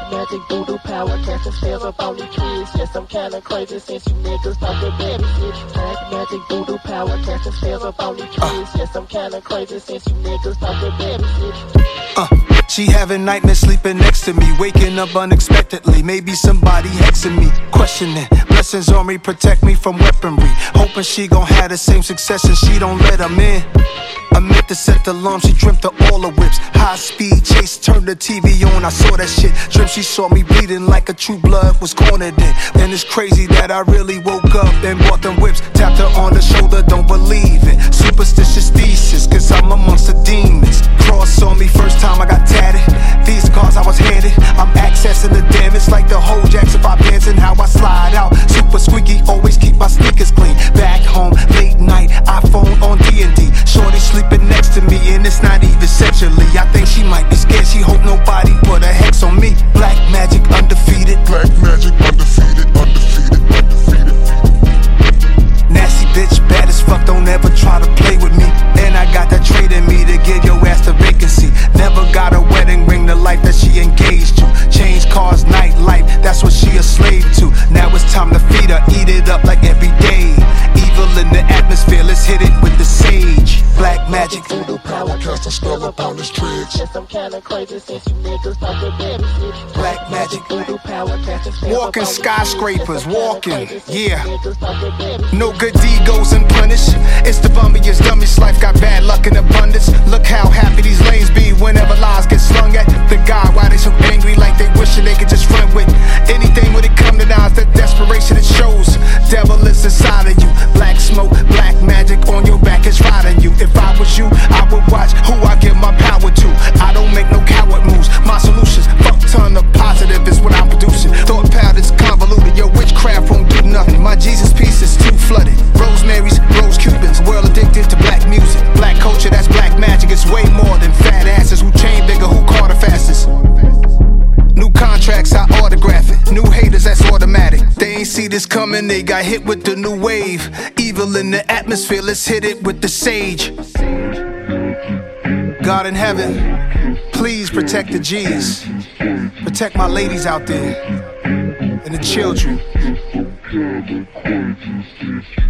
magic, voodoo power, casting spells up on these kids. Yes, I'm kinda crazy since you niggas talk that baby shit. Black magic, voodoo power, casting spells up on these kids. Yes, I'm kinda crazy since you niggas talk that baby shit. She having nightmares sleeping next to me, waking up unexpectedly. Maybe somebody hexing me, questioning. Blessings on me, protect me from weaponry. Hoping she gon' have the same success and she don't let them in. I meant to set the alarm, she dreamt of all the whips. High speed chase, turned the TV on, I saw that shit. Dreamt she saw me bleeding like a True Blood was cornered in. And it's crazy that I really woke up and bought them whips. Tapped her on the shoulder, don't believe it. Superstitious thesis, cause I'm amongst the demons. Cross on me, first time I got tatted. These cards I was handed, I'm accessing the damage like the whole Jackson 5 dancing. How I slide out, super squeaky, always keep my sneakers clean. Back home, late night, iPhone on D&D. Shorty sleeping next to me and it's not even sexually. I think she might be scared, she hope nobody put a hex on me. Black magic undefeated. Black magic undefeated, undefeated, undefeated. Nasty bitch, bad as fuck, don't ever try to play with me. And I got that trade in me to give your ass the vacancy. Never got a wedding ring, the life that she engaged to. Change cars, nightlife, that's what she a slave to. Now it's time to feed her, eat it up like every day. Evil in the atmosphere, let's hit it with the sage. Black magic, voodoo power, cast a spell upon his tricks. Yes, I'm kinda crazy since you niggas talk that baby shit. Black magic, voodoo power, casting spells walking up on these skyscrapers, kids. Yes, I'm walking, kinda crazy yeah. since you niggas talk that baby shit. No good deed goes unpunished. It's the bummiest, dumbest life, got bad luck in abundance. Look how happy these lanes be whenever lies get slung at the guy. Why they so angry like they wishing they could just run with anything when it come to knives, that desperation it shows. Devil is inside of you, black smoke, black magic on your back is riding you. If I was you, I would watch who I give my power to. I don't make no coward moves, my solutions, fuck ton of positive is what I'm producing. Thought patterns convoluted, your witchcraft won't do nothing. My Jesus piece is too flooded. Rosemary's, rose Cubans, world addicted to black music. Black culture, that's black magic, it's way more than fat asses. Who chain bigger, who caught the fastest. New contracts, I autograph it. New haters, that's automatic. They ain't see this coming, they got hit with the new wave. Evil in the atmosphere, let's hit it with the sage. God in heaven, please protect the G's. Protect my ladies out there and the children.